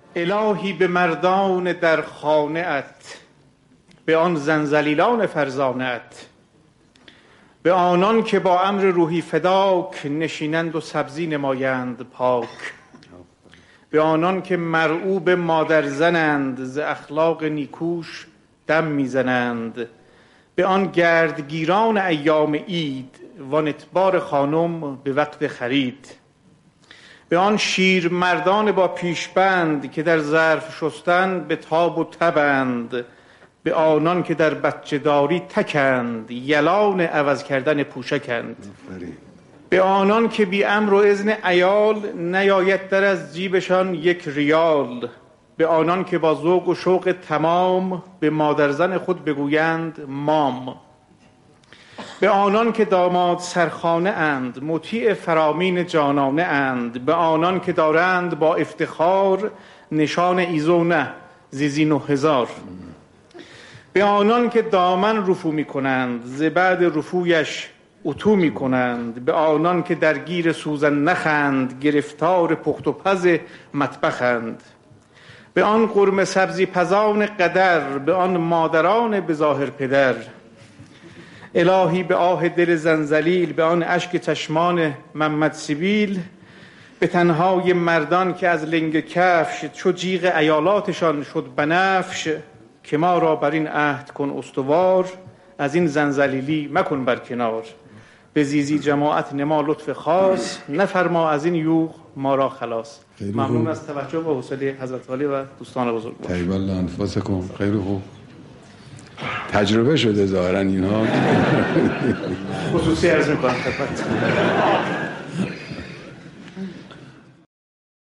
الهی به مردان در خانه ات، به آن زنزلیلان فرزانه ات، به آنان که با امر روحی فداک نشینند و سبزی نمایند پاک، به آنان که مرعوب مادر زنند ز اخلاق نیکوش دم میزنند، به آن گردگیران ایام عید وان اتبار خانم به وقت خرید، به آن شیر مردان با پیشبند که در ظرف شستن به تاب و تبند، به آنان که در بچه داری تکند یلان عوض کردن پوشکند، به آنان که بی امر و اذن عیال نیاید در از جیبشان یک ریال، به آنان که با ذوق و شوق تمام به مادرزن خود بگویند مام، به آنان که داماد سرخانه اند مطیع فرامین جانانه اند، به آنان که دارند با افتخار نشان ایزونه زیزی 9000، به آنان که دامن رفو می کنند ز بعد رفویش اتو می کنند، به آنان که درگیر سوزن نخند گرفتار پخت و پز مطبخند، به آن قرمه سبزی پزان قدر، به آن مادران به ظاهر پدر، الهی به آه دل زنزلیل، به آن اشک چشمان محمد سیبیل، به تنهای مردان که از لنگ کفش چو جیغ ایالاتشان شد بنفش، که ما را بر این عهد کن استوار از این زنزلیلی مکن بر کنار، به زیزی جماعت نما لطف خاص نفرما از این یوغ ما را خلاص. ممنون از توجه و حوصله حضرت عالی و دوستان بزرگ. طیب الله انفاسکم. خیلی خوب. تجربه شده ظاهرا اینها. خصوصی عرض می‌کنم خدمت